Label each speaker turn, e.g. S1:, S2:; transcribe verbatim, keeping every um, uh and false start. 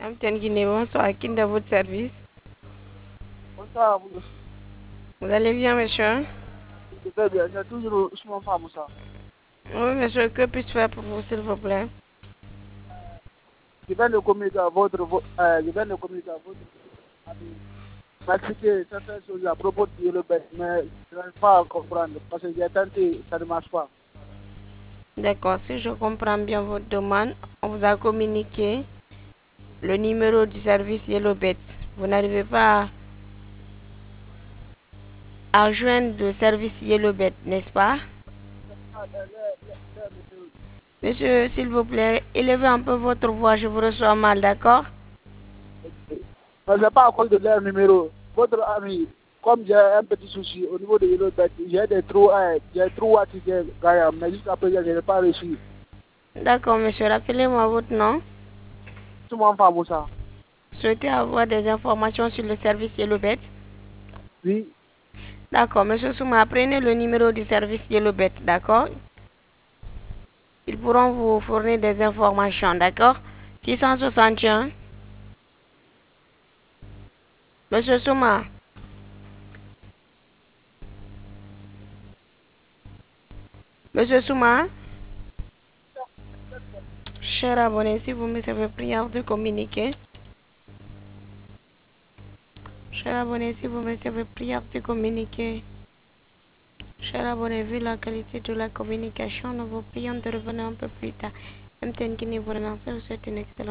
S1: Amten Guinée, bonsoir. Qui est à votre service?
S2: Bonsoir, vous.
S1: Vous allez bien, monsieur?
S2: Je vais bien. J'ai toujours Ousmane Famoussa.
S1: Oui, monsieur, que puis-je faire pour vous, s'il vous plaît?
S2: Je viens de communiquer à votre, vo- euh, je viens de communiquer à votre ami. M'expliquer certaines choses à propos de Yellow Bet, mais je n'arrive pas à comprendre parce que j'ai tenté, ça ne marche pas.
S1: D'accord, si je comprends bien votre demande, on vous a communiqué le numéro du service YellowBet. Vous n'arrivez pas à joindre le service YellowBet, n'est-ce pas?
S2: Ah, le- le- le- le numéro.
S1: Monsieur, s'il vous plaît, élevez un peu votre voix, je vous reçois mal, d'accord?
S2: Mais ce n'est pas à cause de leur numéro. Votre ami, comme j'ai un petit souci au niveau de Yellow Bet, j'ai des trous, euh, j'ai trous à tirer, gagnants, mais jusqu'à présent, je n'ai pas réussi.
S1: D'accord, monsieur, rappelez-moi votre nom.
S2: Ousmane Famoussa.
S1: Souhaitez avoir des informations sur le service YellowBet?
S2: Oui,
S1: D'accord, monsieur Souma, prenez le numéro du service YellowBet, d'accord? Ils pourront vous fournir des informations, d'accord? six cent soixante et un. Monsieur Souma, Monsieur Souma, cher abonné, si vous me savez prière de communiquer. Cher abonné, si vous me savez prière de communiquer. Cher abonné, vu la qualité de la communication, nous vous prions de revenir un peu plus tard. M T N Guinée vous remercie, vous souhaite une excellente